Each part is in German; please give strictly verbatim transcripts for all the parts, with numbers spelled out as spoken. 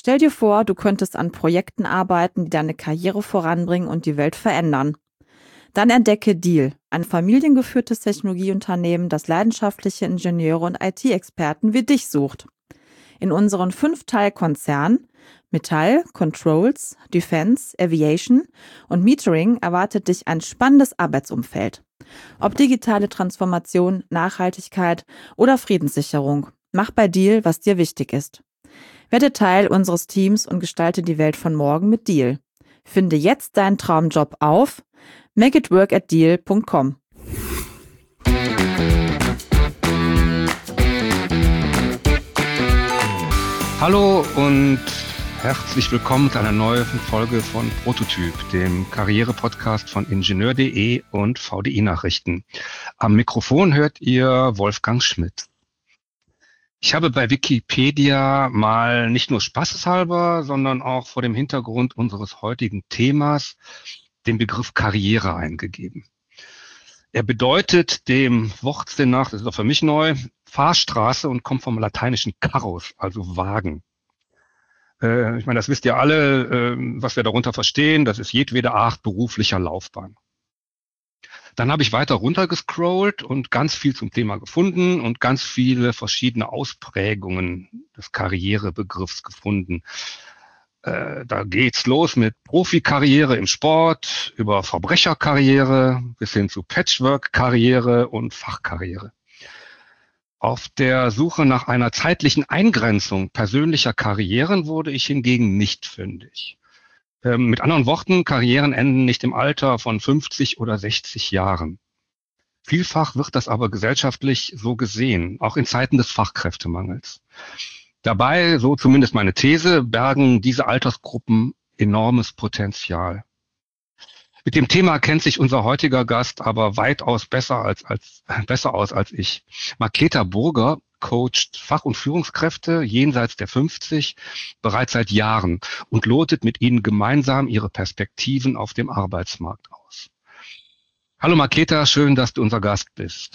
Stell dir vor, du könntest an Projekten arbeiten, die deine Karriere voranbringen und die Welt verändern. Dann entdecke Diehl, ein familiengeführtes Technologieunternehmen, das leidenschaftliche Ingenieure und I T-Experten wie dich sucht. In unseren Fünf-Teil-Konzern Metall, Controls, Defense, Aviation und Metering erwartet dich ein spannendes Arbeitsumfeld. Ob digitale Transformation, Nachhaltigkeit oder Friedenssicherung, mach bei Diehl, was dir wichtig ist. Werde Teil unseres Teams und gestalte die Welt von morgen mit Diehl. Finde jetzt deinen Traumjob auf make it work at diehl punkt com. Hallo und herzlich willkommen zu einer neuen Folge von Prototyp, dem Karriere-Podcast von Ingenieur punkt de und V D I-Nachrichten. Am Mikrofon hört ihr Wolfgang Schmidt. Ich habe bei Wikipedia mal nicht nur spaßeshalber, sondern auch vor dem Hintergrund unseres heutigen Themas den Begriff Karriere eingegeben. Er bedeutet dem Wortsinn nach, das ist auch für mich neu, Fahrstraße und kommt vom lateinischen Carrus, also Wagen. Äh, ich meine, das wisst ihr alle, äh, was wir darunter verstehen. Das ist jedwede Art beruflicher Laufbahn. Dann habe ich weiter runtergescrollt und ganz viel zum Thema gefunden und ganz viele verschiedene Ausprägungen des Karrierebegriffs gefunden. Äh, da geht's los mit Profikarriere im Sport, über Verbrecherkarriere bis hin zu Patchwork-Karriere und Fachkarriere. Auf der Suche nach einer zeitlichen Eingrenzung persönlicher Karrieren wurde ich hingegen nicht fündig. Ähm, mit anderen Worten, Karrieren enden nicht im Alter von fünfzig oder sechzig Jahren. Vielfach wird das aber gesellschaftlich so gesehen, auch in Zeiten des Fachkräftemangels. Dabei, so zumindest meine These, bergen diese Altersgruppen enormes Potenzial. Mit dem Thema kennt sich unser heutiger Gast aber weitaus besser als, als, besser aus als ich. Marketa Burger coacht Fach- und Führungskräfte jenseits der fünfzig bereits seit Jahren und lotet mit ihnen gemeinsam ihre Perspektiven auf dem Arbeitsmarkt aus. Hallo Marketa, schön, dass du unser Gast bist.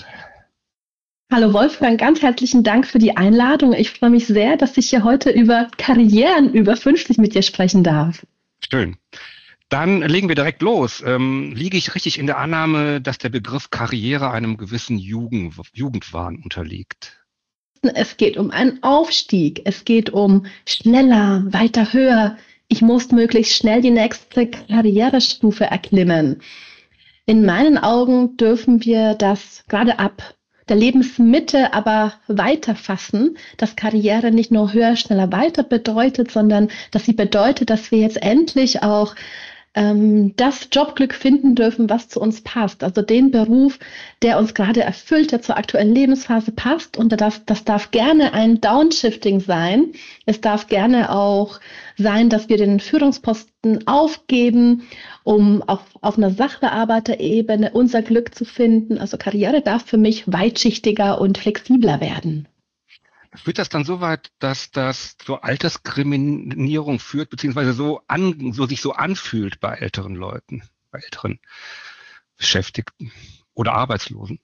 Hallo Wolfgang, ganz herzlichen Dank für die Einladung. Ich freue mich sehr, dass ich hier heute über Karrieren über fünfzig mit dir sprechen darf. Schön. Dann legen wir direkt los. Ähm, liege ich richtig in der Annahme, dass der Begriff Karriere einem gewissen Jugend, Jugendwahn unterliegt? Es geht um einen Aufstieg. Es geht um schneller, weiter, höher. Ich muss möglichst schnell die nächste Karrierestufe erklimmen. In meinen Augen dürfen wir das gerade ab der Lebensmitte aber weiter fassen, dass Karriere nicht nur höher, schneller, weiter bedeutet, sondern dass sie bedeutet, dass wir jetzt endlich auch ähm, das Jobglück finden dürfen, was zu uns passt. Also den Beruf, der uns gerade erfüllt, der zur aktuellen Lebensphase passt. Und das, das darf gerne ein Downshifting sein. Es darf gerne auch sein, dass wir den Führungsposten aufgeben, um auf, auf einer Sachbearbeiterebene unser Glück zu finden. Also Karriere darf für mich weitschichtiger und flexibler werden. Führt das dann so weit, dass das zur Altersdiskriminierung führt, beziehungsweise so, an, so sich so anfühlt bei älteren Leuten, bei älteren Beschäftigten oder Arbeitslosen?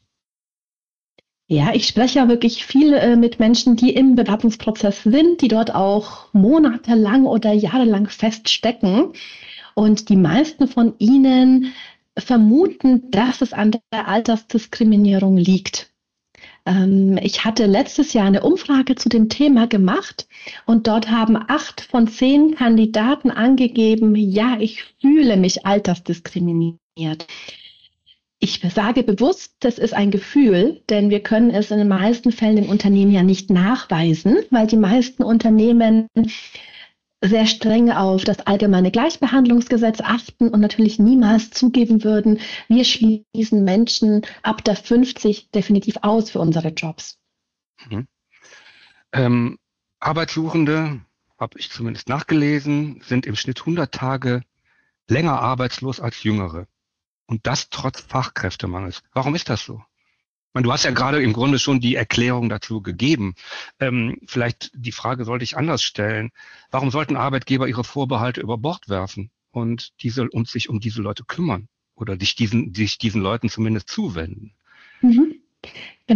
Ja, ich spreche ja wirklich viel äh, mit Menschen, die im Bewerbungsprozess sind, die dort auch monatelang oder jahrelang feststecken. Und die meisten von ihnen vermuten, dass es an der Altersdiskriminierung liegt. Ähm, ich hatte letztes Jahr eine Umfrage zu dem Thema gemacht und dort haben acht von zehn Kandidaten angegeben, ja, ich fühle mich altersdiskriminiert. Ich sage bewusst, das ist ein Gefühl, denn wir können es in den meisten Fällen im Unternehmen ja nicht nachweisen, weil die meisten Unternehmen sehr streng auf das allgemeine Gleichbehandlungsgesetz achten und natürlich niemals zugeben würden, wir schließen Menschen ab der fünfzig definitiv aus für unsere Jobs. Mhm. Ähm, Arbeitssuchende, habe ich zumindest nachgelesen, sind im Schnitt hundert Tage länger arbeitslos als Jüngere. Und das trotz Fachkräftemangels. Warum ist das so? Ich meine, du hast ja gerade im Grunde schon die Erklärung dazu gegeben. Ähm, vielleicht die Frage sollte ich anders stellen. Warum sollten Arbeitgeber ihre Vorbehalte über Bord werfen und diese und sich um diese Leute kümmern oder sich diesen, sich diesen Leuten zumindest zuwenden? Mhm. Genau.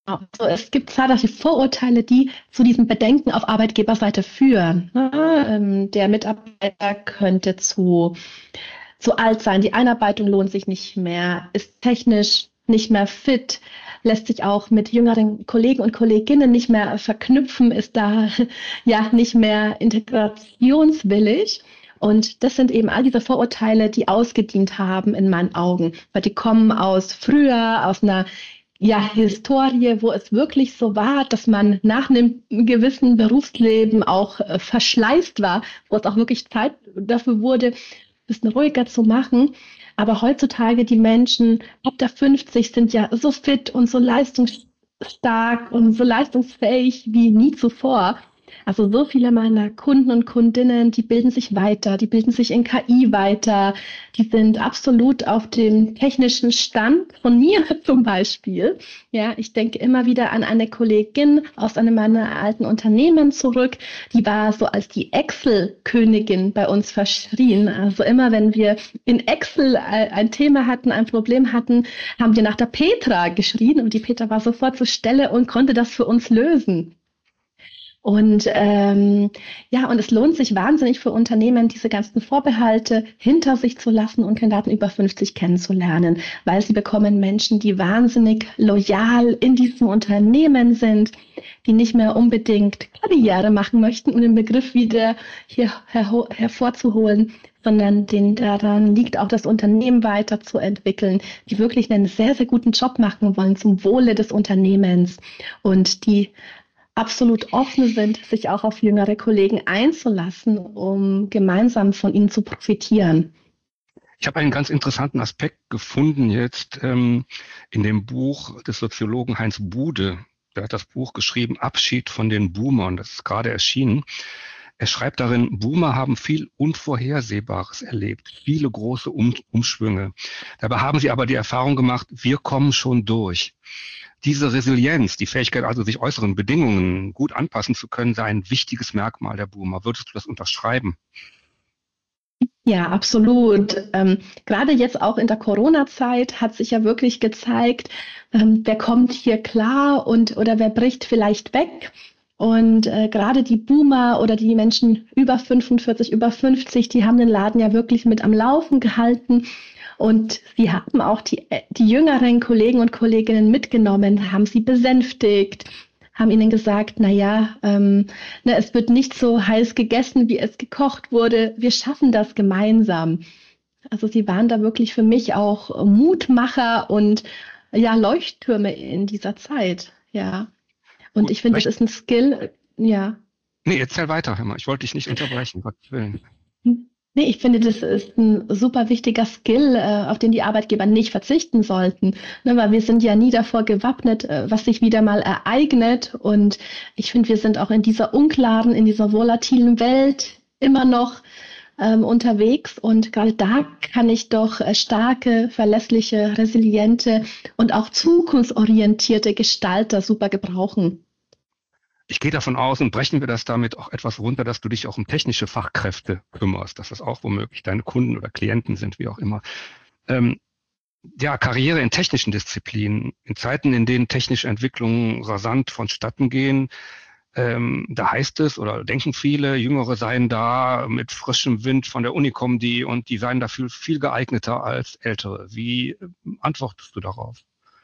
Also es gibt zahlreiche Vorurteile, die zu diesem Bedenken auf Arbeitgeberseite führen. Ne? Ähm, Der Mitarbeiter könnte zu, zu alt sein, die Einarbeitung lohnt sich nicht mehr, ist technisch nicht mehr fit, lässt sich auch mit jüngeren Kollegen und Kolleginnen nicht mehr verknüpfen, ist da ja nicht mehr integrationswillig. Und das sind eben all diese Vorurteile, die ausgedient haben in meinen Augen, weil die kommen aus früher, aus einer ja, Historie, wo es wirklich so war, dass man nach einem gewissen Berufsleben auch äh, verschleißt war, wo es auch wirklich Zeit dafür wurde, ein bisschen ruhiger zu machen. Aber heutzutage die Menschen ab der fünfzig sind ja so fit und so leistungsstark und so leistungsfähig wie nie zuvor. Also so viele meiner Kunden und Kundinnen, die bilden sich weiter, die bilden sich in K I weiter, die sind absolut auf dem technischen Stand von mir zum Beispiel. Ja, ich denke immer wieder an eine Kollegin aus einem meiner alten Unternehmen zurück, die war so als die Excel-Königin bei uns verschrien. Also immer wenn wir in Excel ein Thema hatten, ein Problem hatten, haben wir nach der Petra geschrien und die Petra war sofort zur Stelle und konnte das für uns lösen. Und ähm, ja, und es lohnt sich wahnsinnig für Unternehmen, diese ganzen Vorbehalte hinter sich zu lassen und Kandidaten über fünfzig kennenzulernen, weil sie bekommen Menschen, die wahnsinnig loyal in diesem Unternehmen sind, die nicht mehr unbedingt Karriere machen möchten, um den Begriff wieder hier her- hervorzuholen, sondern denen daran liegt, auch das Unternehmen weiterzuentwickeln, die wirklich einen sehr, sehr guten Job machen wollen zum Wohle des Unternehmens und die absolut offen sind, sich auch auf jüngere Kollegen einzulassen, um gemeinsam von ihnen zu profitieren. Ich habe einen ganz interessanten Aspekt gefunden jetzt ähm, in dem Buch des Soziologen Heinz Bude. Der hat das Buch geschrieben, Abschied von den Boomern. Das ist gerade erschienen. Er schreibt darin, Boomer haben viel Unvorhersehbares erlebt, viele große um Umschwünge. Dabei haben sie aber die Erfahrung gemacht, wir kommen schon durch. Diese Resilienz, die Fähigkeit also, sich äußeren Bedingungen gut anpassen zu können, sei ein wichtiges Merkmal der Boomer. Würdest du das unterschreiben? Ja, absolut. Ähm, gerade jetzt auch in der Corona-Zeit hat sich ja wirklich gezeigt, ähm, wer kommt hier klar und oder wer bricht vielleicht weg. Und äh, gerade die Boomer oder die Menschen über fünfundvierzig, über fünfzig, die haben den Laden ja wirklich mit am Laufen gehalten. Und sie haben auch die, die jüngeren Kollegen und Kolleginnen mitgenommen, haben sie besänftigt, haben ihnen gesagt, na ja, ähm, na, es wird nicht so heiß gegessen, wie es gekocht wurde. Wir schaffen das gemeinsam. Also sie waren da wirklich für mich auch Mutmacher und ja, Leuchttürme in dieser Zeit. Ja. Und Gut, ich finde, das vielleicht- ist ein Skill, ja. Nee, erzähl weiter, Hemmer. Ich wollte dich nicht unterbrechen, Gottes Willen. Nee, ich finde, das ist ein super wichtiger Skill, äh, auf den die Arbeitgeber nicht verzichten sollten. Ne, weil wir sind ja nie davor gewappnet, äh, was sich wieder mal ereignet. Und ich finde, wir sind auch in dieser unklaren, in dieser volatilen Welt immer noch ähm, unterwegs. Und gerade da kann ich doch äh, starke, verlässliche, resiliente und auch zukunftsorientierte Gestalter super gebrauchen. Ich gehe davon aus und brechen wir das damit auch etwas runter, dass du dich auch um technische Fachkräfte kümmerst, dass das auch womöglich deine Kunden oder Klienten sind, wie auch immer. Ähm, ja, Karriere in technischen Disziplinen, in Zeiten, in denen technische Entwicklungen rasant vonstatten gehen, ähm, da heißt es oder denken viele, Jüngere seien da mit frischem Wind von der Uni kommen die und die seien dafür viel geeigneter als Ältere. Wie äh, antwortest du darauf?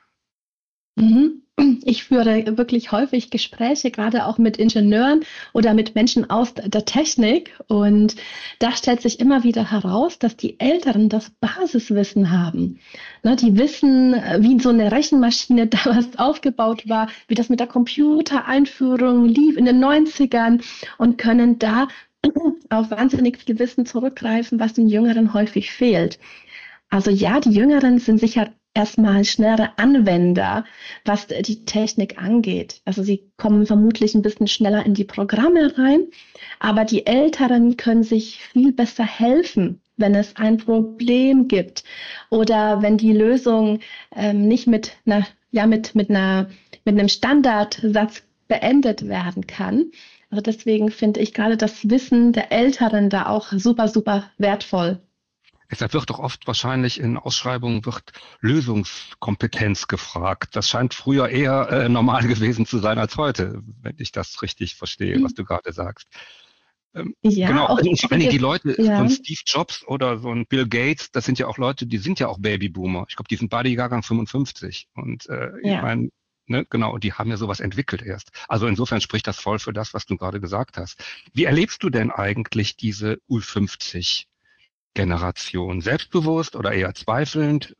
Mhm. Ich führe wirklich häufig Gespräche, gerade auch mit Ingenieuren oder mit Menschen aus der Technik. Und da stellt sich immer wieder heraus, dass die Älteren das Basiswissen haben. Ne, die wissen, wie so eine Rechenmaschine damals aufgebaut war, wie das mit der Computereinführung lief in den neunzigern und können da auf wahnsinnig viel Wissen zurückgreifen, was den Jüngeren häufig fehlt. Also ja, die Jüngeren sind sicher erstmal schnellere Anwender, was die Technik angeht. Also sie kommen vermutlich ein bisschen schneller in die Programme rein, aber die Älteren können sich viel besser helfen, wenn es ein Problem gibt oder wenn die Lösung ähm, nicht mit einer, ja, mit, mit einer, mit einem Standardsatz beendet werden kann. Also deswegen finde ich gerade das Wissen der Älteren da auch super, super wertvoll. Deshalb wird doch oft wahrscheinlich in Ausschreibungen wird Lösungskompetenz gefragt. Das scheint früher eher äh, normal gewesen zu sein als heute, wenn ich das richtig verstehe, was du gerade sagst. Ähm, Ja, genau, auch also und vor allen Dingen die Leute, so ja. ein Steve Jobs oder so ein Bill Gates, das sind ja auch Leute, die sind ja auch Babyboomer. Ich glaube, die sind beide Jahrgang fünfundfünfzig. Und äh, ich Ja. meine, ne, genau, die haben ja sowas entwickelt erst. Also insofern spricht das voll für das, was du gerade gesagt hast. Wie erlebst du denn eigentlich diese U fünfzig Generation? Selbstbewusst oder eher zweifelnd?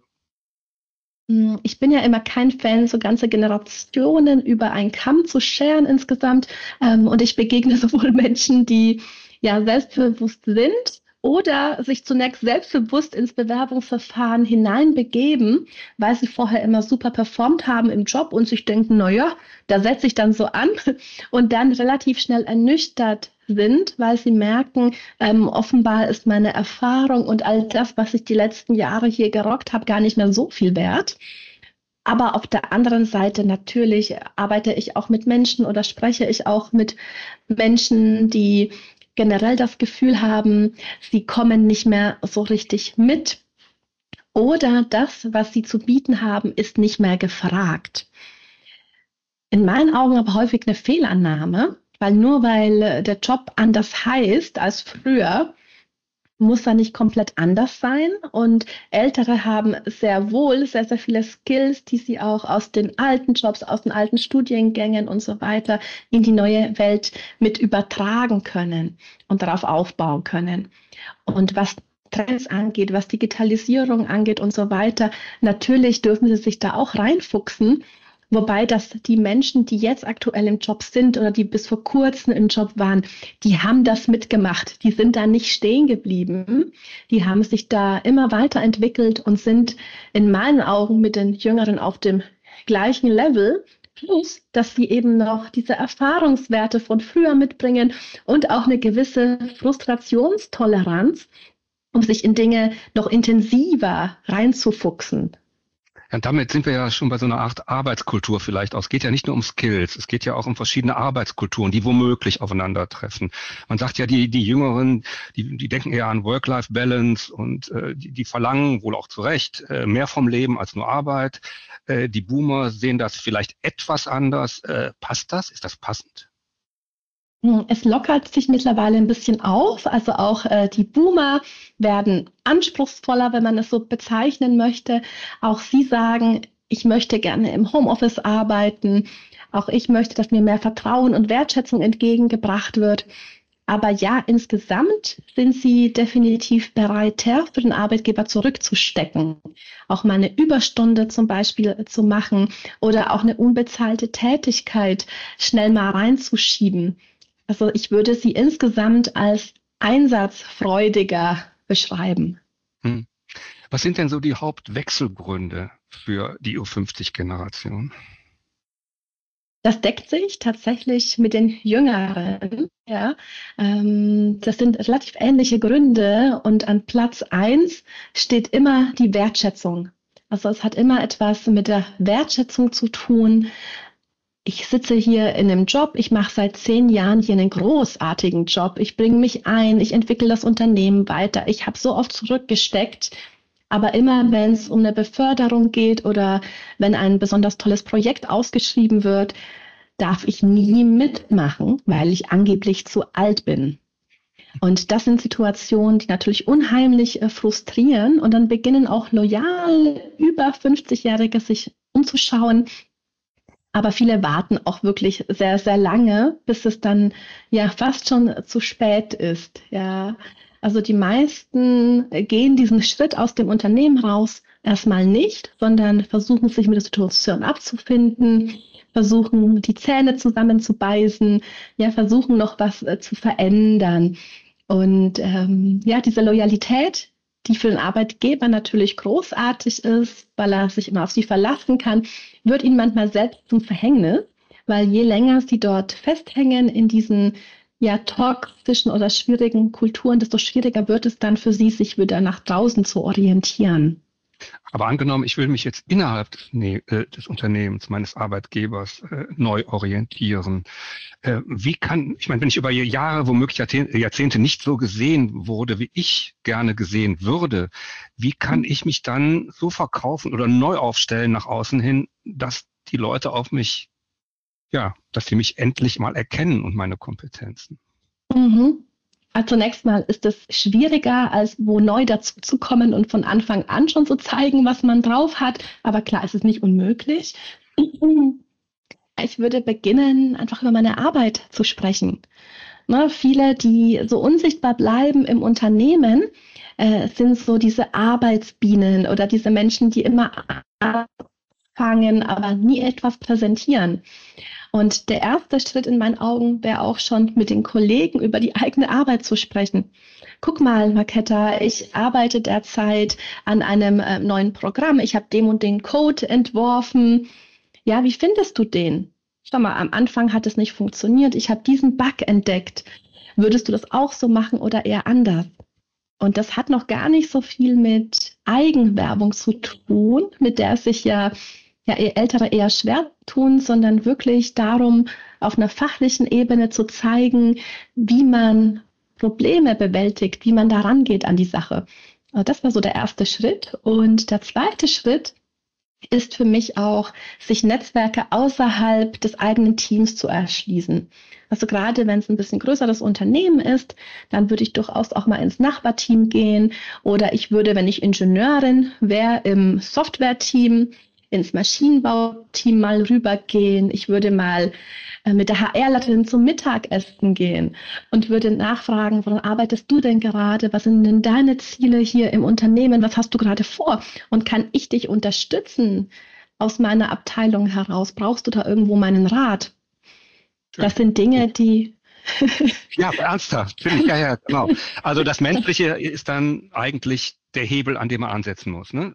Hm, Ich bin ja immer kein Fan, so ganze Generationen über einen Kamm zu scheren insgesamt. Ähm, und ich begegne sowohl Menschen, die ja selbstbewusst sind oder sich zunächst selbstbewusst ins Bewerbungsverfahren hineinbegeben, weil sie vorher immer super performt haben im Job und sich denken, na ja, da setze ich dann so an und dann relativ schnell ernüchtert sind, weil sie merken, ähm, offenbar ist meine Erfahrung und all das, was ich die letzten Jahre hier gerockt habe, gar nicht mehr so viel wert. Aber auf der anderen Seite natürlich arbeite ich auch mit Menschen oder spreche ich auch mit Menschen, die generell das Gefühl haben, sie kommen nicht mehr so richtig mit oder das, was sie zu bieten haben, ist nicht mehr gefragt. In meinen Augen aber häufig eine Fehlannahme, weil nur weil der Job anders heißt als früher, muss er nicht komplett anders sein. Und Ältere haben sehr wohl sehr, sehr viele Skills, die sie auch aus den alten Jobs, aus den alten Studiengängen und so weiter in die neue Welt mit übertragen können und darauf aufbauen können. Und was Trends angeht, was Digitalisierung angeht und so weiter, natürlich dürfen sie sich da auch reinfuchsen. Wobei das die Menschen, die jetzt aktuell im Job sind oder die bis vor kurzem im Job waren, die haben das mitgemacht. Die sind da nicht stehen geblieben. Die haben sich da immer weiterentwickelt und sind in meinen Augen mit den Jüngeren auf dem gleichen Level. Plus, dass sie eben noch diese Erfahrungswerte von früher mitbringen und auch eine gewisse Frustrationstoleranz, um sich in Dinge noch intensiver reinzufuchsen. Ja, und damit sind wir ja schon bei so einer Art Arbeitskultur vielleicht aus. Es geht ja nicht nur um Skills, es geht ja auch um verschiedene Arbeitskulturen, die womöglich aufeinandertreffen. Man sagt ja, die, die Jüngeren, die, die denken eher an Work-Life-Balance und äh, die, die verlangen wohl auch zu Recht äh, mehr vom Leben als nur Arbeit. Äh, die Boomer sehen das vielleicht etwas anders. Äh, passt das? Ist das passend? Es lockert sich mittlerweile ein bisschen auf. Also auch äh, die Boomer werden anspruchsvoller, wenn man es so bezeichnen möchte. Auch sie sagen, ich möchte gerne im Homeoffice arbeiten. Auch ich möchte, dass mir mehr Vertrauen und Wertschätzung entgegengebracht wird. Aber ja, insgesamt sind sie definitiv bereiter, für den Arbeitgeber zurückzustecken. Auch mal eine Überstunde zum Beispiel zu machen oder auch eine unbezahlte Tätigkeit schnell mal reinzuschieben. Also ich würde sie insgesamt als einsatzfreudiger beschreiben. Hm. Was sind denn so die Hauptwechselgründe für die U fünfzig Generation? Das deckt sich tatsächlich mit den Jüngeren. Ja. Ähm, das sind relativ ähnliche Gründe und an Platz eins steht immer die Wertschätzung. Also es hat immer etwas mit der Wertschätzung zu tun. Ich sitze hier in einem Job, ich mache seit zehn Jahren hier einen großartigen Job. Ich bringe mich ein, ich entwickle das Unternehmen weiter. Ich habe so oft zurückgesteckt. Aber immer, wenn es um eine Beförderung geht oder wenn ein besonders tolles Projekt ausgeschrieben wird, darf ich nie mitmachen, weil ich angeblich zu alt bin. Und das sind Situationen, die natürlich unheimlich äh, frustrieren. Und dann beginnen auch loyal über fünfzig-Jährige sich umzuschauen. Aber viele warten auch wirklich sehr, sehr lange, bis es dann ja fast schon zu spät ist. Ja, also die meisten gehen diesen Schritt aus dem Unternehmen raus erstmal nicht, sondern versuchen sich mit der Situation abzufinden, versuchen die Zähne zusammenzubeißen, ja, versuchen noch was äh, zu verändern. Und ähm, ja, diese Loyalität, die für den Arbeitgeber natürlich großartig ist, weil er sich immer auf sie verlassen kann, wird ihnen manchmal selbst zum Verhängnis, weil je länger sie dort festhängen in diesen ja, toxischen oder schwierigen Kulturen, desto schwieriger wird es dann für sie, sich wieder nach draußen zu orientieren. Aber angenommen, ich will mich jetzt innerhalb nee, äh, des Unternehmens, meines Arbeitgebers äh, neu orientieren. Äh, wie kann, ich meine, wenn ich über Jahre, womöglich Jahrzehnte, Jahrzehnte nicht so gesehen wurde, wie ich gerne gesehen würde, wie kann ich mich dann so verkaufen oder neu aufstellen nach außen hin, dass die Leute auf mich, ja, dass sie mich endlich mal erkennen und meine Kompetenzen? Mhm. Also zunächst mal ist es schwieriger, als wo neu dazu zu kommen und von Anfang an schon zu zeigen, was man drauf hat. Aber klar, es ist nicht unmöglich. Ich würde beginnen, einfach über meine Arbeit zu sprechen. Ne, viele, die so unsichtbar bleiben im Unternehmen, äh, sind so diese Arbeitsbienen oder diese Menschen, die immer anfangen, aber nie etwas präsentieren. Und der erste Schritt in meinen Augen wäre auch schon, mit den Kollegen über die eigene Arbeit zu sprechen. Guck mal, Marketa, ich arbeite derzeit an einem äh, neuen Programm. Ich habe dem und den Code entworfen. Ja, wie findest du den? Schau mal, am Anfang hat es nicht funktioniert. Ich habe diesen Bug entdeckt. Würdest du das auch so machen oder eher anders? Und das hat noch gar nicht so viel mit Eigenwerbung zu tun, mit der es sich ja ja, Ältere eher schwer tun, sondern wirklich darum, auf einer fachlichen Ebene zu zeigen, wie man Probleme bewältigt, wie man da rangeht an die Sache. Also das war so der erste Schritt. Und der zweite Schritt ist für mich auch, sich Netzwerke außerhalb des eigenen Teams zu erschließen. Also gerade wenn es ein bisschen größeres Unternehmen ist, dann würde ich durchaus auch mal ins Nachbarteam gehen oder ich würde, wenn ich Ingenieurin wäre, im Softwareteam ins Maschinenbauteam mal rübergehen. Ich würde mal äh, mit der H R-Leiterin zum Mittagessen gehen und würde nachfragen, woran arbeitest du denn gerade? Was sind denn deine Ziele hier im Unternehmen? Was hast du gerade vor? Und kann ich dich unterstützen aus meiner Abteilung heraus? Brauchst du da irgendwo meinen Rat? Das sind Dinge, die... Ja, ernsthaft, finde ich, ja, ja, genau. Also das Menschliche ist dann eigentlich der Hebel, an dem man ansetzen muss, ne?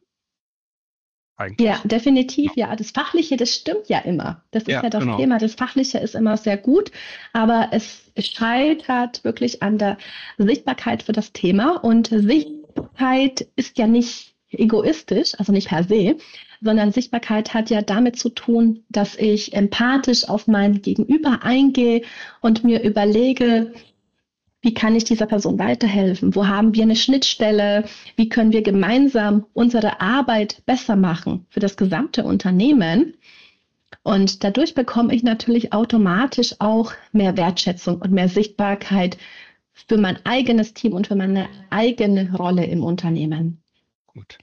Eigentlich. Ja, definitiv, ja. Das Fachliche, das stimmt ja immer. Das ist ja, ja das genau. Thema. Das Fachliche ist immer sehr gut, aber es scheitert wirklich an der Sichtbarkeit für das Thema. Und Sichtbarkeit ist ja nicht egoistisch, also nicht per se, sondern Sichtbarkeit hat ja damit zu tun, dass ich empathisch auf mein Gegenüber eingehe und mir überlege, wie kann ich dieser Person weiterhelfen? Wo haben wir eine Schnittstelle? Wie können wir gemeinsam unsere Arbeit besser machen für das gesamte Unternehmen? Und dadurch bekomme ich natürlich automatisch auch mehr Wertschätzung und mehr Sichtbarkeit für mein eigenes Team und für meine eigene Rolle im Unternehmen. Gut.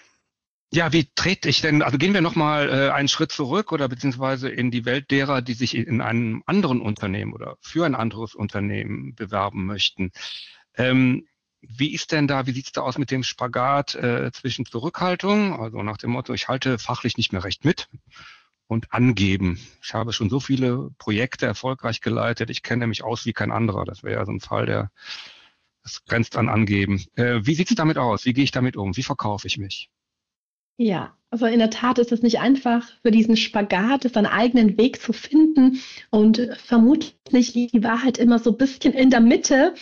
Ja, wie trete ich denn, also gehen wir nochmal äh, einen Schritt zurück oder beziehungsweise in die Welt derer, die sich in einem anderen Unternehmen oder für ein anderes Unternehmen bewerben möchten. Ähm, wie ist denn da, wie sieht's da aus mit dem Spagat äh, zwischen Zurückhaltung, also nach dem Motto, ich halte fachlich nicht mehr recht mit, und Angeben? Ich habe schon so viele Projekte erfolgreich geleitet, ich kenne mich aus wie kein anderer. Das wäre ja so ein Fall, der das grenzt an Angeben. Äh, wie sieht's damit aus? Wie gehe ich damit um? Wie verkaufe ich mich? Ja, also in der Tat ist es nicht einfach, für diesen Spagat seinen eigenen Weg zu finden und vermutlich liegt die Wahrheit immer so ein bisschen in der Mitte.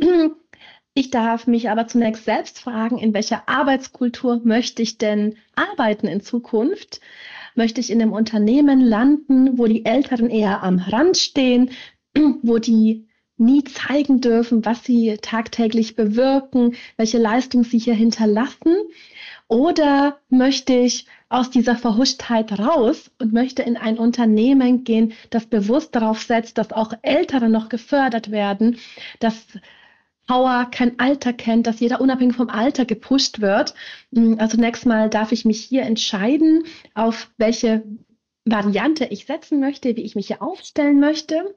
Ich darf mich aber zunächst selbst fragen, in welcher Arbeitskultur möchte ich denn arbeiten in Zukunft? Möchte ich in einem Unternehmen landen, wo die Älteren eher am Rand stehen, wo die nie zeigen dürfen, was sie tagtäglich bewirken, welche Leistung sie hier hinterlassen? Oder möchte ich aus dieser Verhuschtheit raus und möchte in ein Unternehmen gehen, das bewusst darauf setzt, dass auch Ältere noch gefördert werden, dass Power kein Alter kennt, dass jeder unabhängig vom Alter gepusht wird. Also zunächst mal darf ich mich hier entscheiden, auf welche Variante ich setzen möchte, wie ich mich hier aufstellen möchte.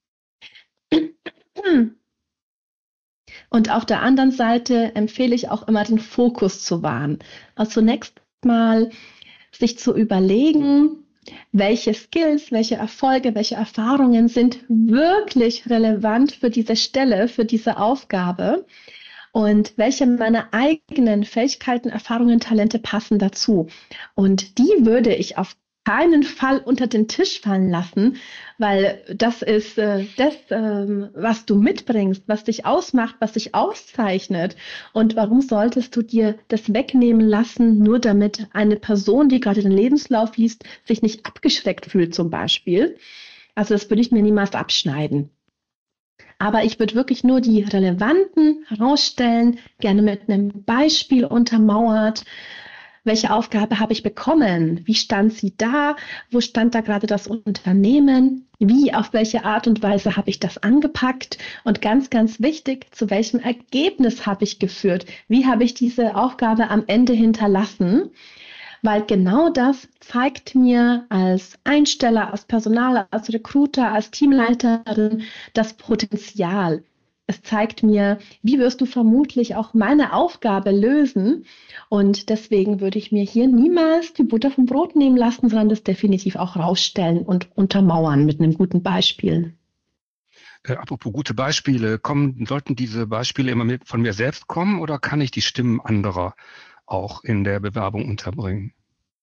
Und auf der anderen Seite empfehle ich auch immer, den Fokus zu wahren. Also zunächst mal sich zu überlegen, welche Skills, welche Erfolge, welche Erfahrungen sind wirklich relevant für diese Stelle, für diese Aufgabe und welche meiner eigenen Fähigkeiten, Erfahrungen, Talente passen dazu. Und die würde ich auf keinen Fall unter den Tisch fallen lassen, weil das ist äh, das, ähm, was du mitbringst, was dich ausmacht, was dich auszeichnet. Und warum solltest du dir das wegnehmen lassen, nur damit eine Person, die gerade den Lebenslauf liest, sich nicht abgeschreckt fühlt zum Beispiel? Also das würde ich mir niemals abschneiden. Aber ich würde wirklich nur die relevanten herausstellen, gerne mit einem Beispiel untermauert. Welche Aufgabe habe ich bekommen? Wie stand sie da? Wo stand da gerade das Unternehmen? Wie, auf welche Art und Weise habe ich das angepackt? Und ganz, ganz wichtig, zu welchem Ergebnis habe ich geführt? Wie habe ich diese Aufgabe am Ende hinterlassen? Weil genau das zeigt mir als Einsteller, als Personaler, als Recruiter, als Teamleiterin das Potenzial. Es zeigt mir, wie wirst du vermutlich auch meine Aufgabe lösen. Und deswegen würde ich mir hier niemals die Butter vom Brot nehmen lassen, sondern das definitiv auch rausstellen und untermauern mit einem guten Beispiel. Äh, apropos gute Beispiele, kommen, sollten diese Beispiele immer mit, von mir selbst kommen oder kann ich die Stimmen anderer auch in der Bewerbung unterbringen?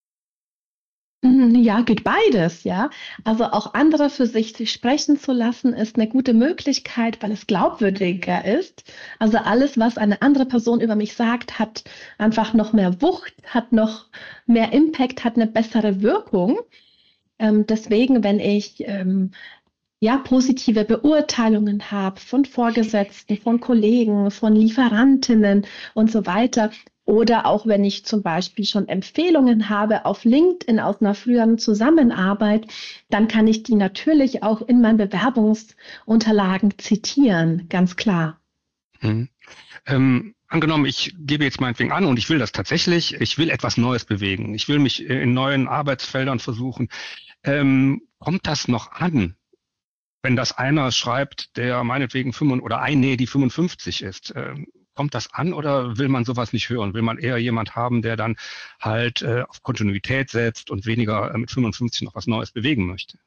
Ja, geht beides, ja. Also auch andere für sich sprechen zu lassen, ist eine gute Möglichkeit, weil es glaubwürdiger ist. Also alles, was eine andere Person über mich sagt, hat einfach noch mehr Wucht, hat noch mehr Impact, hat eine bessere Wirkung. Ähm, deswegen, wenn ich ähm, ja, positive Beurteilungen habe von Vorgesetzten, von Kollegen, von Lieferantinnen und so weiter. Oder auch wenn ich zum Beispiel schon Empfehlungen habe auf LinkedIn aus einer früheren Zusammenarbeit, dann kann ich die natürlich auch in meinen Bewerbungsunterlagen zitieren, ganz klar. Hm. Ähm, angenommen, ich gebe jetzt meinetwegen an und ich will das tatsächlich, ich will etwas Neues bewegen, ich will mich in neuen Arbeitsfeldern versuchen. Ähm, kommt das noch an, wenn das einer schreibt, der meinetwegen fünfundfünfzig oder ein, nee, die fünfundfünfzig ist? Ähm, kommt das an oder will man sowas nicht hören? Will man eher jemand haben, der dann halt äh, auf Kontinuität setzt und weniger äh, mit fünfundfünfzig noch was Neues bewegen möchte?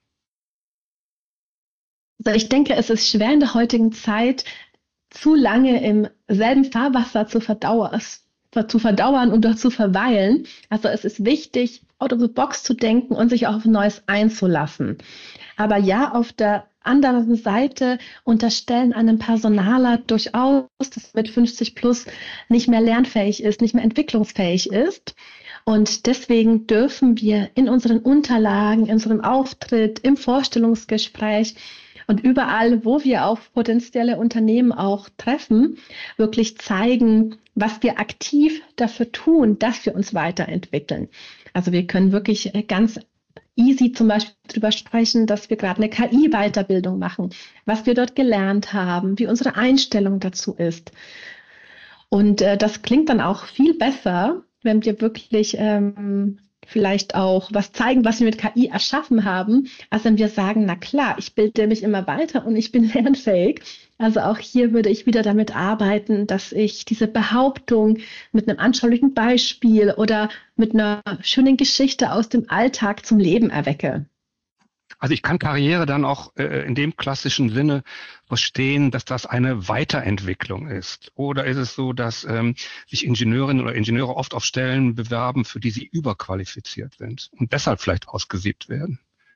Also ich denke, es ist schwer in der heutigen Zeit, zu lange im selben Fahrwasser zu verdauern, zu verdauern und dort zu verweilen. Also es ist wichtig, out of the box zu denken und sich auch auf Neues einzulassen. Aber ja, auf der anderen Seite unterstellen einem Personaler durchaus, dass mit fünfzig plus nicht mehr lernfähig ist, nicht mehr entwicklungsfähig ist. Und deswegen dürfen wir in unseren Unterlagen, in unserem Auftritt, im Vorstellungsgespräch und überall, wo wir auf potenzielle Unternehmen auch treffen, wirklich zeigen, was wir aktiv dafür tun, dass wir uns weiterentwickeln. Also wir können wirklich ganz easy zum Beispiel darüber sprechen, dass wir gerade eine K I-Weiterbildung machen, was wir dort gelernt haben, wie unsere Einstellung dazu ist. Und äh, das klingt dann auch viel besser, wenn wir wirklich ähm, vielleicht auch was zeigen, was wir mit K I erschaffen haben, als wenn wir sagen, na klar, ich bilde mich immer weiter und ich bin lernfähig. Also auch hier würde ich wieder damit arbeiten, dass ich diese Behauptung mit einem anschaulichen Beispiel oder mit einer schönen Geschichte aus dem Alltag zum Leben erwecke. Also ich kann Karriere dann auch äh, in dem klassischen Sinne verstehen, dass das eine Weiterentwicklung ist. Oder ist es so, dass ähm, sich Ingenieurinnen oder Ingenieure oft auf Stellen bewerben, für die sie überqualifiziert sind und deshalb vielleicht ausgesiebt werden?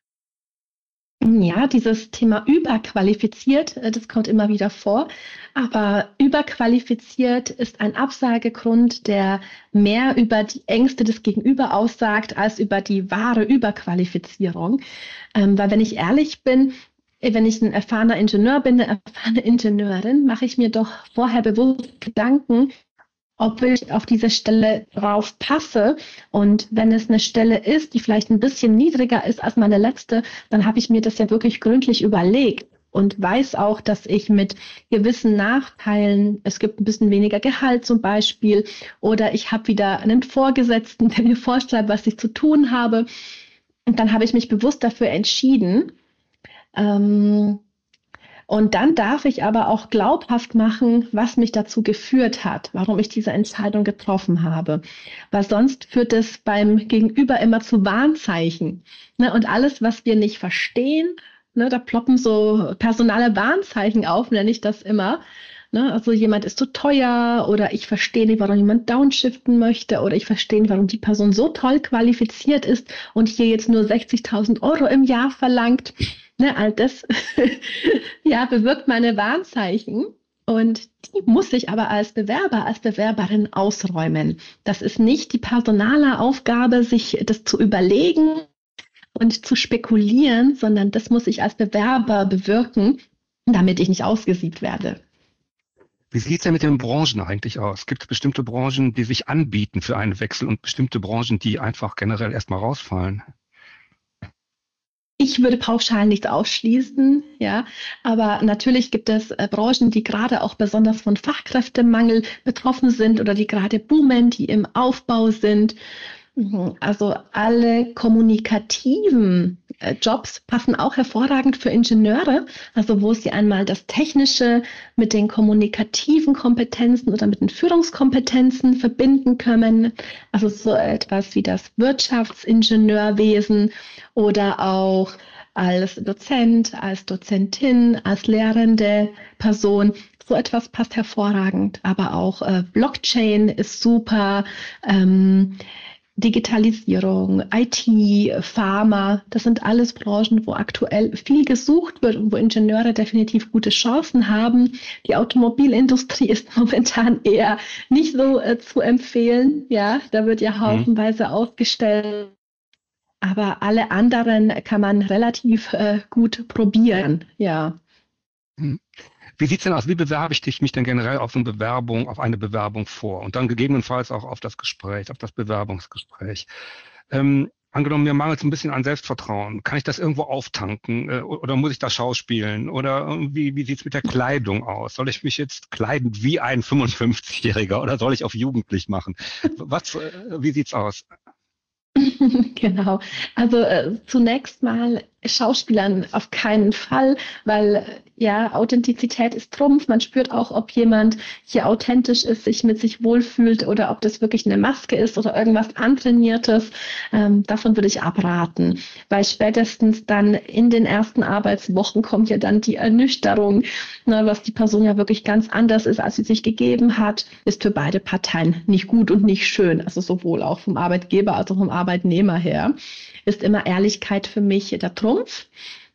Ja, dieses Thema überqualifiziert, das kommt immer wieder vor. Aber überqualifiziert ist ein Absagegrund, der mehr über die Ängste des Gegenüber aussagt, als über die wahre Überqualifizierung. Ähm, weil wenn ich ehrlich bin, wenn ich ein erfahrener Ingenieur bin, eine erfahrene Ingenieurin, mache ich mir doch vorher bewusst Gedanken, ob ich auf diese Stelle drauf passe. Und wenn es eine Stelle ist, die vielleicht ein bisschen niedriger ist als meine letzte, dann habe ich mir das ja wirklich gründlich überlegt und weiß auch, dass ich mit gewissen Nachteilen, es gibt ein bisschen weniger Gehalt zum Beispiel, oder ich habe wieder einen Vorgesetzten, der mir vorschreibt, was ich zu tun habe. Und dann habe ich mich bewusst dafür entschieden. Ähm, Und dann darf ich aber auch glaubhaft machen, was mich dazu geführt hat, warum ich diese Entscheidung getroffen habe. Weil sonst führt es beim Gegenüber immer zu Warnzeichen. Ne? Und alles, was wir nicht verstehen, ne, da ploppen so personale Warnzeichen auf, nenne ich das immer. Ne? Also jemand ist zu teuer oder ich verstehe nicht, warum jemand downshiften möchte oder ich verstehe nicht, warum die Person so toll qualifiziert ist und hier jetzt nur sechzigtausend Euro im Jahr verlangt. Ne, all das ja, bewirkt meine Warnzeichen. Und die muss ich aber als Bewerber, als Bewerberin ausräumen. Das ist nicht die Personaleraufgabe, sich das zu überlegen und zu spekulieren, sondern das muss ich als Bewerber bewirken, damit ich nicht ausgesiebt werde. Wie sieht es denn mit den Branchen eigentlich aus? Gibt es bestimmte Branchen, die sich anbieten für einen Wechsel und bestimmte Branchen, die einfach generell erstmal rausfallen? Ich würde pauschal nicht ausschließen, ja, aber natürlich gibt es äh, Branchen, die gerade auch besonders von Fachkräftemangel betroffen sind oder die gerade boomen, die im Aufbau sind. Also alle kommunikativen äh, Jobs passen auch hervorragend für Ingenieure, also wo sie einmal das Technische mit den kommunikativen Kompetenzen oder mit den Führungskompetenzen verbinden können. Also so etwas wie das Wirtschaftsingenieurwesen oder auch als Dozent, als Dozentin, als lehrende Person. So etwas passt hervorragend, aber auch äh, Blockchain ist super. Ähm, Digitalisierung, I T, Pharma, das sind alles Branchen, wo aktuell viel gesucht wird und wo Ingenieure definitiv gute Chancen haben. Die Automobilindustrie ist momentan eher nicht so äh, zu empfehlen. Ja, da wird ja haufenweise mhm. aufgestellt. Aber alle anderen kann man relativ äh, gut probieren. Ja. Mhm. Wie sieht's denn aus? Wie bewerbe ich dich mich denn generell auf eine Bewerbung, auf eine Bewerbung vor und dann gegebenenfalls auch auf das Gespräch, auf das Bewerbungsgespräch? Ähm, angenommen, mir mangelt es ein bisschen an Selbstvertrauen. Kann ich das irgendwo auftanken äh, oder muss ich da schauspielen? Oder wie, wie sieht's mit der Kleidung aus? Soll ich mich jetzt kleiden wie ein fünfundfünfzigjähriger oder soll ich auf jugendlich machen? Was, äh, wie sieht's aus? Genau, also äh, zunächst mal Schauspielern auf keinen Fall, weil ja, Authentizität ist Trumpf. Man spürt auch, ob jemand hier authentisch ist, sich mit sich wohlfühlt oder ob das wirklich eine Maske ist oder irgendwas Antrainiertes. Ähm, davon würde ich abraten, weil spätestens dann in den ersten Arbeitswochen kommt ja dann die Ernüchterung, ne, was die Person ja wirklich ganz anders ist, als sie sich gegeben hat, ist für beide Parteien nicht gut und nicht schön. Also sowohl auch vom Arbeitgeber als auch vom Arbeitnehmer her ist immer Ehrlichkeit für mich der Trumpf.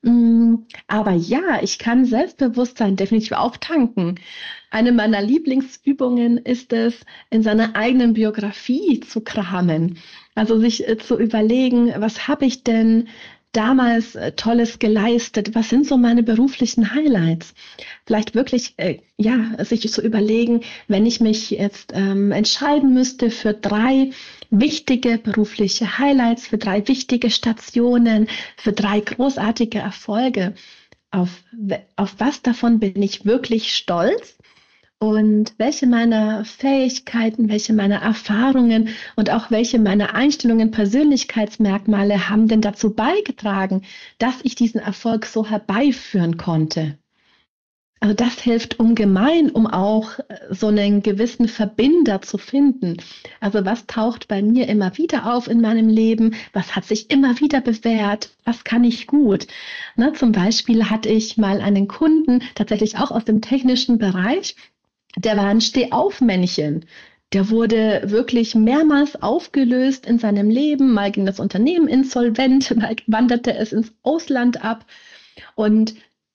Aber ja, ich kann Selbstbewusstsein definitiv auftanken. Eine meiner Lieblingsübungen ist es, in seiner eigenen Biografie zu kramen. Also sich äh, zu überlegen, was habe ich denn damals äh, Tolles geleistet? Was sind so meine beruflichen Highlights? Vielleicht wirklich, äh, ja, sich zu überlegen, wenn ich mich jetzt ähm, entscheiden müsste für drei wichtige berufliche Highlights, für drei wichtige Stationen, für drei großartige Erfolge. Auf, auf was davon bin ich wirklich stolz? Und welche meiner Fähigkeiten, welche meiner Erfahrungen und auch welche meiner Einstellungen, Persönlichkeitsmerkmale haben denn dazu beigetragen, dass ich diesen Erfolg so herbeiführen konnte? Also das hilft ungemein, um auch so einen gewissen Verbinder zu finden. Also was taucht bei mir immer wieder auf in meinem Leben? Was hat sich immer wieder bewährt? Was kann ich gut? Na, zum Beispiel hatte ich mal einen Kunden, tatsächlich auch aus dem technischen Bereich, der war ein Stehaufmännchen. Der wurde wirklich mehrmals aufgelöst in seinem Leben. Mal ging das Unternehmen insolvent, mal wanderte es ins Ausland ab. Und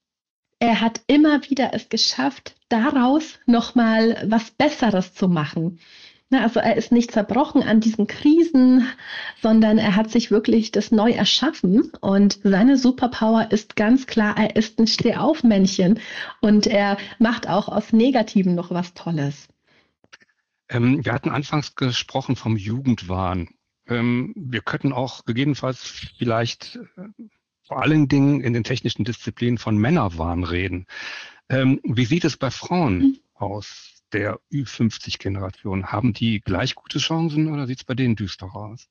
er hat immer wieder es geschafft, daraus nochmal was Besseres zu machen. Also er ist nicht zerbrochen an diesen Krisen, sondern er hat sich wirklich das neu erschaffen. Und seine Superpower ist ganz klar, er ist ein Stehaufmännchen und er macht auch aus Negativen noch was Tolles. Ähm, wir hatten anfangs gesprochen vom Jugendwahn. Ähm, wir könnten auch gegebenenfalls vielleicht äh, vor allen Dingen in den technischen Disziplinen von Männerwahn reden. Ähm, wie sieht es bei Frauen mhm. aus der Ü fünfzig Generation? Haben die gleich gute Chancen oder sieht es bei denen düster aus?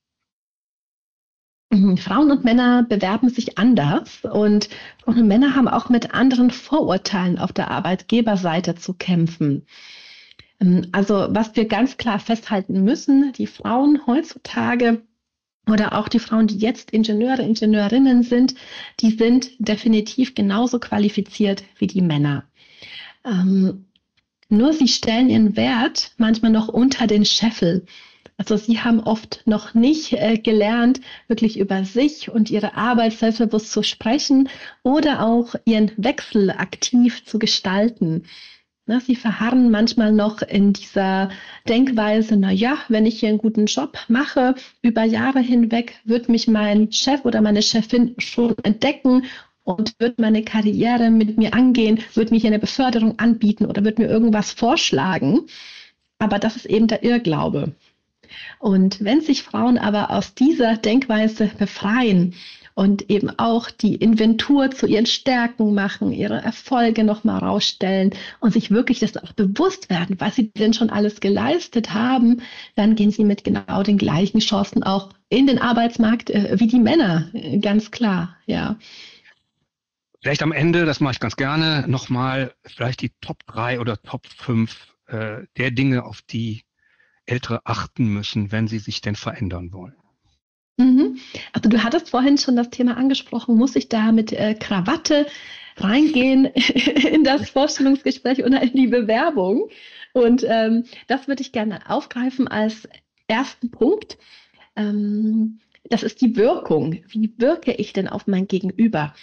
Frauen und Männer bewerben sich anders und Frauen und Männer haben auch mit anderen Vorurteilen auf der Arbeitgeberseite zu kämpfen. Also was wir ganz klar festhalten müssen, die Frauen heutzutage oder auch die Frauen, die jetzt Ingenieure, Ingenieurinnen sind, die sind definitiv genauso qualifiziert wie die Männer. Ähm, Nur sie stellen ihren Wert manchmal noch unter den Scheffel. Also sie haben oft noch nicht äh, gelernt, wirklich über sich und ihre Arbeit selbstbewusst zu sprechen oder auch ihren Wechsel aktiv zu gestalten. Na, sie verharren manchmal noch in dieser Denkweise, na ja, wenn ich hier einen guten Job mache, über Jahre hinweg wird mich mein Chef oder meine Chefin schon entdecken und wird meine Karriere mit mir angehen, wird mir hier eine Beförderung anbieten oder wird mir irgendwas vorschlagen. Aber das ist eben der Irrglaube. Und wenn sich Frauen aber aus dieser Denkweise befreien und eben auch die Inventur zu ihren Stärken machen, ihre Erfolge nochmal rausstellen und sich wirklich das auch bewusst werden, was sie denn schon alles geleistet haben, dann gehen sie mit genau den gleichen Chancen auch in den Arbeitsmarkt äh, wie die Männer, äh, ganz klar, ja. Vielleicht am Ende, das mache ich ganz gerne, nochmal vielleicht die Top drei oder Top fünf äh, der Dinge, auf die Ältere achten müssen, wenn sie sich denn verändern wollen. Mhm. Also du hattest vorhin schon das Thema angesprochen, muss ich da mit äh, Krawatte reingehen in das Vorstellungsgespräch oder in die Bewerbung? Und ähm, das würde ich gerne aufgreifen als ersten Punkt. Ähm, das ist die Wirkung. Wie wirke ich denn auf mein Gegenüber?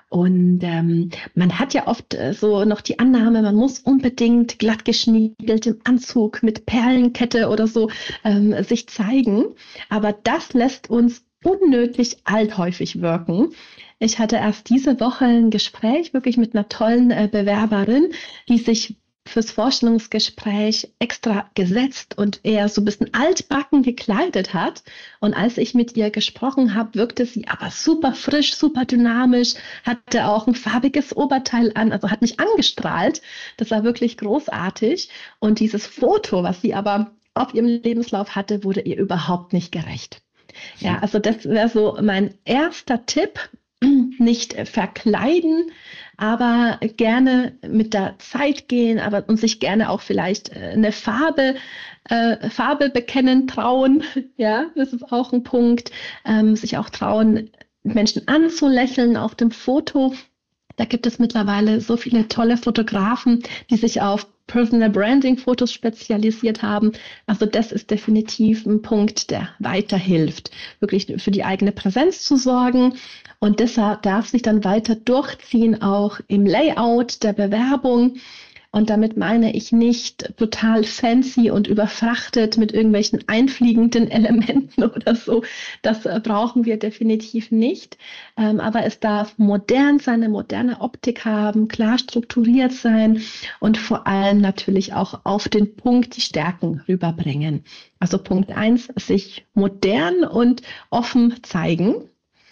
Und ähm, man hat ja oft äh, so noch die Annahme, man muss unbedingt glatt geschniegelt im Anzug mit Perlenkette oder so ähm, sich zeigen. Aber das lässt uns unnötig althäufig wirken. Ich hatte erst diese Woche ein Gespräch wirklich mit einer tollen äh, Bewerberin, die sich fürs Vorstellungsgespräch extra gesetzt und eher so ein bisschen altbacken gekleidet hat. Und als ich mit ihr gesprochen habe, wirkte sie aber super frisch, super dynamisch, hatte auch ein farbiges Oberteil an, also hat mich angestrahlt. Das war wirklich großartig. Und dieses Foto, was sie aber auf ihrem Lebenslauf hatte, wurde ihr überhaupt nicht gerecht. Ja, also das wäre so mein erster Tipp. Nicht verkleiden, aber gerne mit der Zeit gehen, aber und sich gerne auch vielleicht eine Farbe, äh, Farbe bekennen trauen. Ja, das ist auch ein Punkt. Ähm, sich auch trauen, Menschen anzulächeln auf dem Foto. Da gibt es mittlerweile so viele tolle Fotografen, die sich auf Personal Branding Fotos spezialisiert haben. Also das ist definitiv ein Punkt, der weiterhilft, wirklich für die eigene Präsenz zu sorgen. Und deshalb darf sich dann weiter durchziehen, auch im Layout der Bewerbung. Und damit meine ich nicht total fancy und überfrachtet mit irgendwelchen einfliegenden Elementen oder so. Das äh, brauchen wir definitiv nicht. Ähm, aber es darf modern sein, eine moderne Optik haben, klar strukturiert sein und vor allem natürlich auch auf den Punkt die Stärken rüberbringen. Also Punkt eins, sich modern und offen zeigen.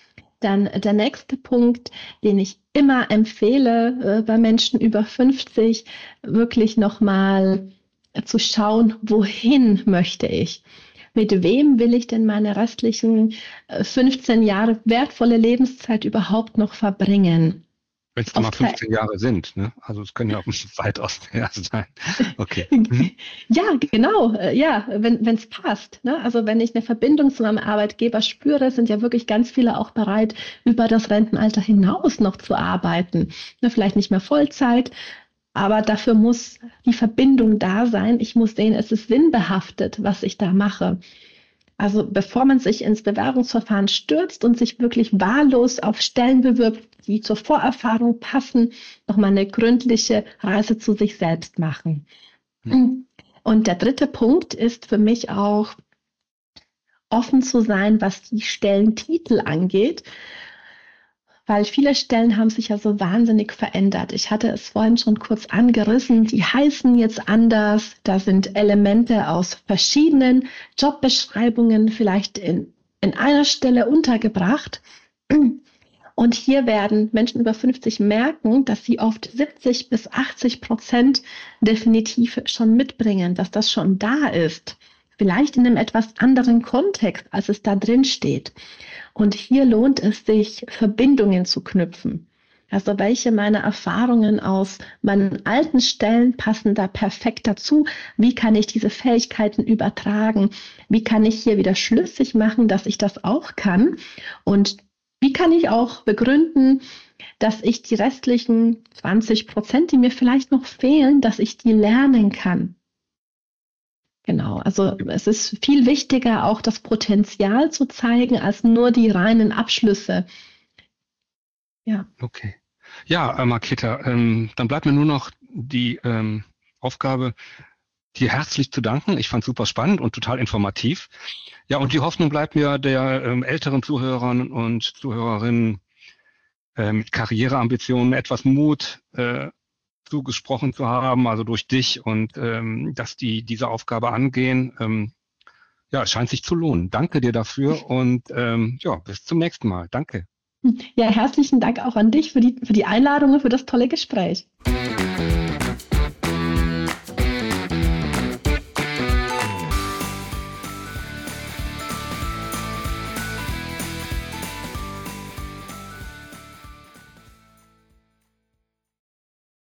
Dann der nächste Punkt, den ich immer empfehle äh, bei Menschen über fünfzig, wirklich nochmal zu schauen, wohin möchte ich? Mit wem will ich denn meine restlichen äh, fünfzehn Jahre wertvolle Lebenszeit überhaupt noch verbringen? Wenn es mal fünfzehn Jahre sind, ne? Also es können ja auch weitaus mehr sein. Okay. Mhm. Ja, genau. Ja, wenn es passt. Ne? Also wenn ich eine Verbindung zu meinem Arbeitgeber spüre, sind ja wirklich ganz viele auch bereit, über das Rentenalter hinaus noch zu arbeiten. Ne? Vielleicht nicht mehr Vollzeit, aber dafür muss die Verbindung da sein. Ich muss sehen, es ist sinnbehaftet, was ich da mache. Also bevor man sich ins Bewerbungsverfahren stürzt und sich wirklich wahllos auf Stellen bewirbt, die zur Vorerfahrung passen, nochmal eine gründliche Reise zu sich selbst machen. Mhm. Und der dritte Punkt ist für mich auch, offen zu sein, was die Stellentitel angeht. Weil viele Stellen haben sich ja so wahnsinnig verändert. Ich hatte es vorhin schon kurz angerissen, die heißen jetzt anders. Da sind Elemente aus verschiedenen Jobbeschreibungen vielleicht in, in einer Stelle untergebracht. Und hier werden Menschen über fünfzig merken, dass sie oft siebzig bis achtzig Prozent definitiv schon mitbringen, dass das schon da ist. Vielleicht in einem etwas anderen Kontext, als es da drin steht. Und hier lohnt es sich, Verbindungen zu knüpfen. Also welche meiner Erfahrungen aus meinen alten Stellen passen da perfekt dazu? Wie kann ich diese Fähigkeiten übertragen? Wie kann ich hier wieder schlüssig machen, dass ich das auch kann? Und wie kann ich auch begründen, dass ich die restlichen zwanzig Prozent, die mir vielleicht noch fehlen, dass ich die lernen kann. Genau, also es ist viel wichtiger, auch das Potenzial zu zeigen, als nur die reinen Abschlüsse. Ja. Okay. Ja, äh, Marketa, ähm, dann bleibt mir nur noch die ähm, Aufgabe, dir herzlich zu danken. Ich fand es super spannend und total informativ. Ja, und die Hoffnung bleibt mir der ähm, älteren Zuhörern und Zuhörerinnen äh, mit Karriereambitionen etwas Mut äh, zugesprochen zu haben, also durch dich, und ähm, dass die diese Aufgabe angehen. Ähm, ja, es scheint sich zu lohnen. Danke dir dafür und ähm, ja, bis zum nächsten Mal. Danke. Ja, herzlichen Dank auch an dich für die, für die Einladung und für das tolle Gespräch.